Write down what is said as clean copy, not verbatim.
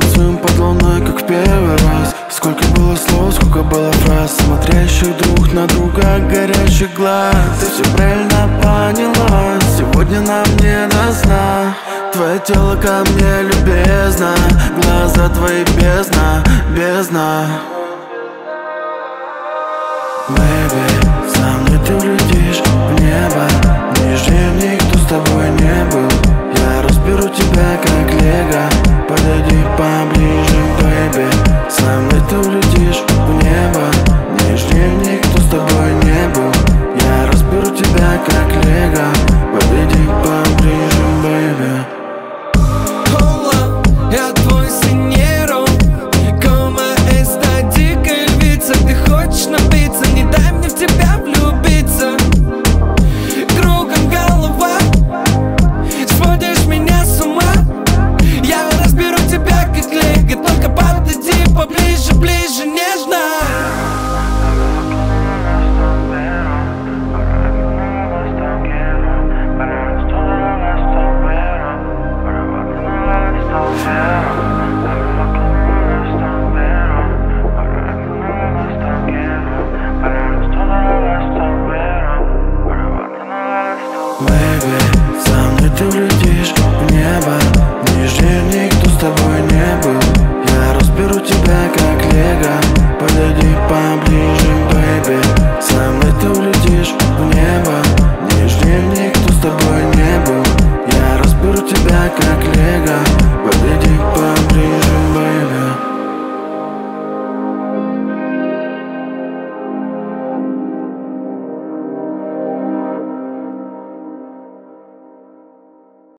танцуем под луной, как в первый раз. Сколько было слов, сколько было фраз, смотрящих друг на друга, горящих глаз. Ты все правильно поняла, сегодня нам не до сна. Твое тело ко мне любезно, глаза твои бездна, бездна. Бэйби, со мной ты улетишь в небо. Нижнее никто с тобой не был. Я разберу тебя как лего. Подойди поближе, бэйби. Со мной ты улетишь в небо. Нижнее никто с тобой не был. Я разберу тебя как лего. Подойди поближе, бэйби. Я твой синьеро, como esta дикая львица. Ты хочешь напиться, не дай мне в тебя влюбиться. Кругом голова, сводишь меня с ума. Я разберу тебя как лего, только подойди поближе, ближе, нежно. Бэйби, со мной ты улетишь в небо. Нижнее никто с тобой не был. Я разберу тебя как лего. Подойди поближе, бэйби.